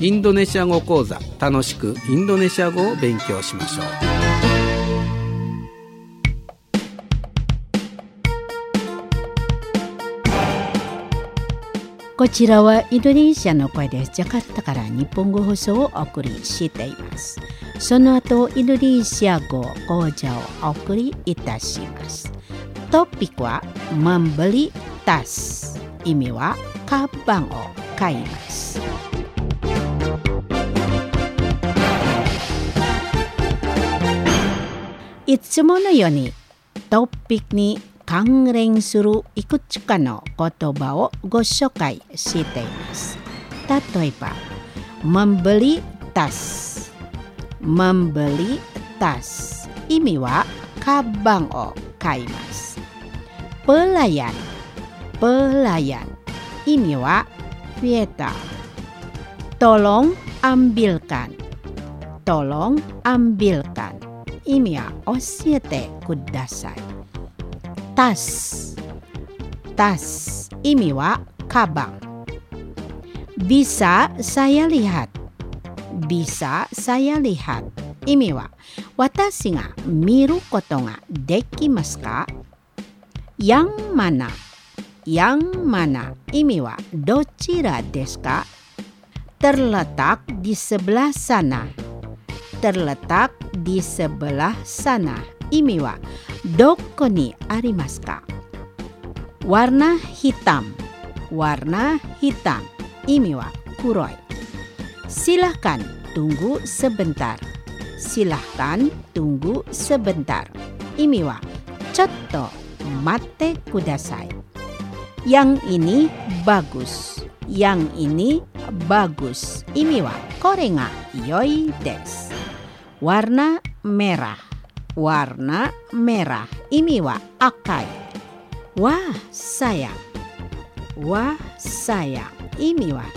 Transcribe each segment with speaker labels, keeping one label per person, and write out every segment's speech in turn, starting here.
Speaker 1: インドネシア語講座、楽しくインドネシア語を勉強しましょう。
Speaker 2: こちらはインドネシアの声です。ジャカルタから日本語放送をお送りしています。その後、インドネシア語講座をお送りいたします。トピックはmembeli tas。意味はカバンを買います。いつものようにトピックに関連するいくつかの言葉をご紹介しています。例えば、membeli tas。membeli tas。意味はカバンを買います。pelayan。pelayan。意味はwaiter。tolong ambilkan。tolong ambilkan。意味は教えてください。tas。tas。意味はカバン。bisa saya lihat。bisa saya lihat。意味は私が見ることができますか？ yang mana。yang mana。意味はどちらですか？ terletak di sebelah sana。terletak di sebelah sana。意味はどこにありますか？ warna hitam。warna hitam。意味は黒い。silahkan tunggu sebentar。silahkan tunggu sebentar。意味はちょっと待ってください。yang ini bagus。yang ini bagus。意味はこれが良いです。warna merah。warna merah。意味は赤い。wah sayang。wah sayang。意味は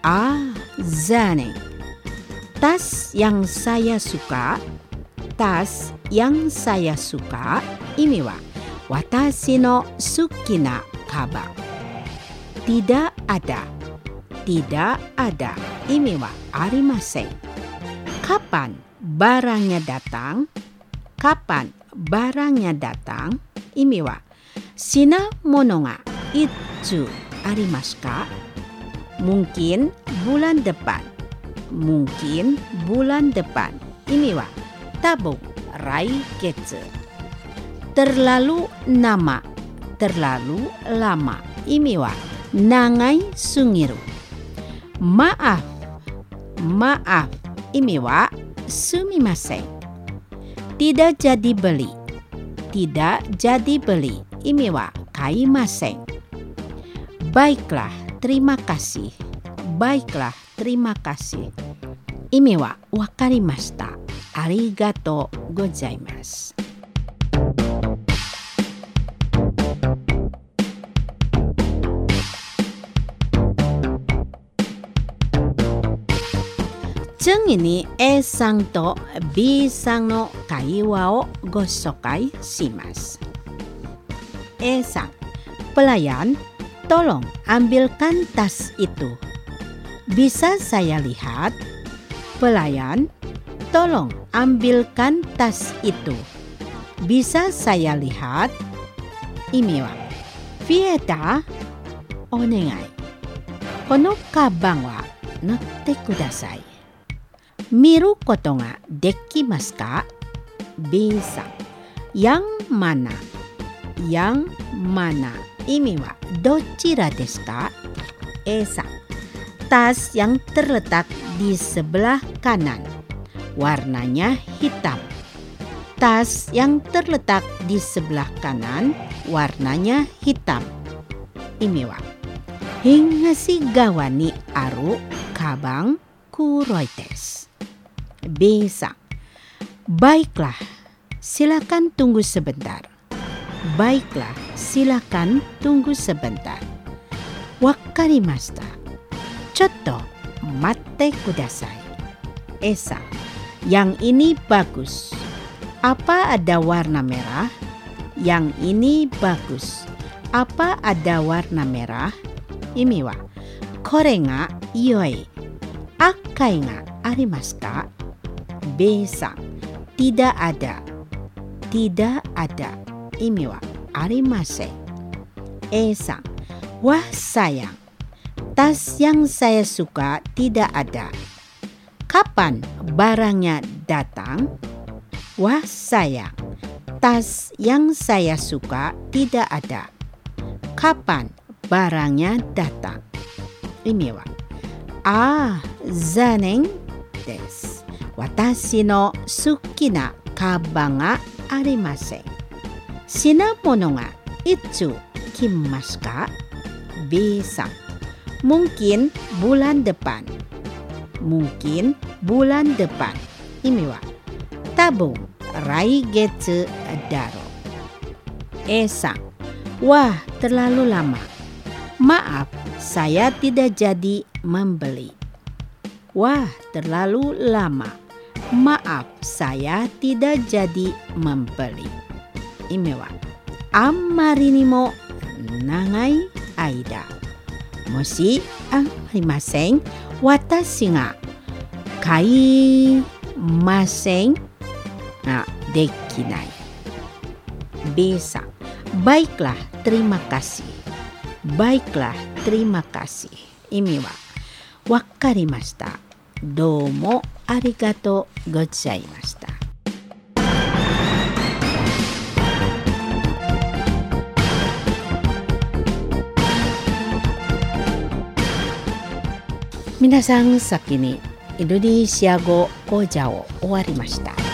Speaker 2: zaneh。tas yang saya suka。tas yang saya suka。意味は私の好きなカバン。tidak ada。tidak ada。意味はありません。kapan barangnya datang。kapan barangnya datang。意味は品物がいつありますか？ mungkin bulan depan。mungkin bulan depan。意味は多分来月。terlalu lama。terlalu lama。意味は長いすぎる。maaf。maaf。意味はすみません。tidak jadi beli。tidak jadi beli。意味は買いません。baiklah terima kasih。baiklah terima kasih。意味はわかりました。ありがとうございます。次に A さんと B さんの会話をご紹介します。A さん、pelayan, tolong ambilkan tas itu. Bisa saya lihat? Pelayan, tolong ambilkan tas itu. Bisa saya lihat? 意味は、waiter、お願い。このカバンは乗ってください。見ることができますか？ B さん、yang mana？ yang mana？ 意味はどちらですか？ A さん、tas yang terletak di sebelah kanan. Warnanya hitam. Tas yang terletak di sebelah kanan, warnanya hitam. 意味は、東側にあるカバン黒いです。B さん、baiklah, silakan tunggu sebentar. Baiklah, silakan tunggu sebentar. わかりました。ちょっと待ってください。A さん、yang ini bagus. Apa ada warna merah? Yang ini bagus. Apa ada warna merah? 意味は、これが良い。 Akai ga arimasu ka? B さん、tidak ada. Tidak ada. Imi wa arimasen. A さん、wah sayang. Tas yang saya suka tidak ada. Kapan barangnya datang? Wah sayang, tas yang saya suka tidak ada. Kapan barangnya datang? Imi wa zanen desu. Watashi no suki na kaban ga arimasen. Shinamono ga itsu kimasu ka? B さん、mungkin bulan depan. Mungkin bulan depan. Imi wa tabung raigetsu daro. A さん、wah terlalu lama. Maaf, saya tidak jadi membeli. Wah terlalu lama. Maaf, saya tidak jadi membeli. Imi wa ammari ni mo nagai aida. Moshi arimasen, watashi ga kaimasen dekinai. B さん、baiklah, terima kasih. Baiklah, terima kasih. Imi wa wakarimashita. Doumo arigatou gozaimashita. Minasan, 先にインドネシア語講座を終わりました。